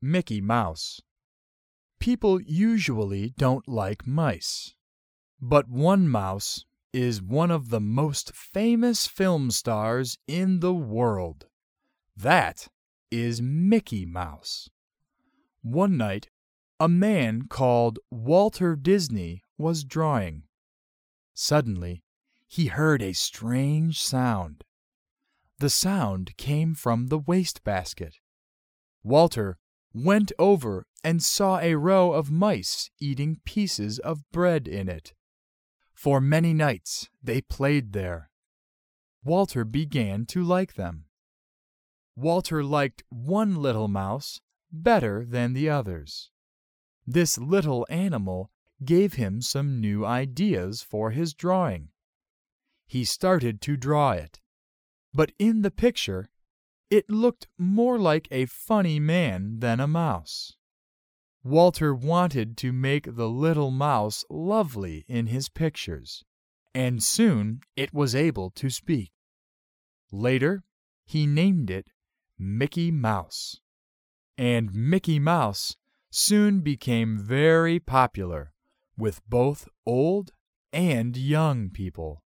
Mickey Mouse. People usually don't like mice, but one mouse is one of the most famous film stars in the world. That is Mickey Mouse. One night, a man called Walter Disney was drawing. Suddenly, he heard a strange sound. The sound came from the wastebasket. Walter went over and saw a row of mice eating pieces of bread in it. For many nights they played there. Walter began to like them. Walter liked one little mouse better than the others. This little animal gave him some new ideas for his drawing. He started to draw it, but in the picture it looked more like a funny man than a mouse. Walter wanted to make the little mouse lovely in his pictures, and soon it was able to speak. Later, he named it Mickey Mouse, and Mickey Mouse soon became very popular with both old and young people.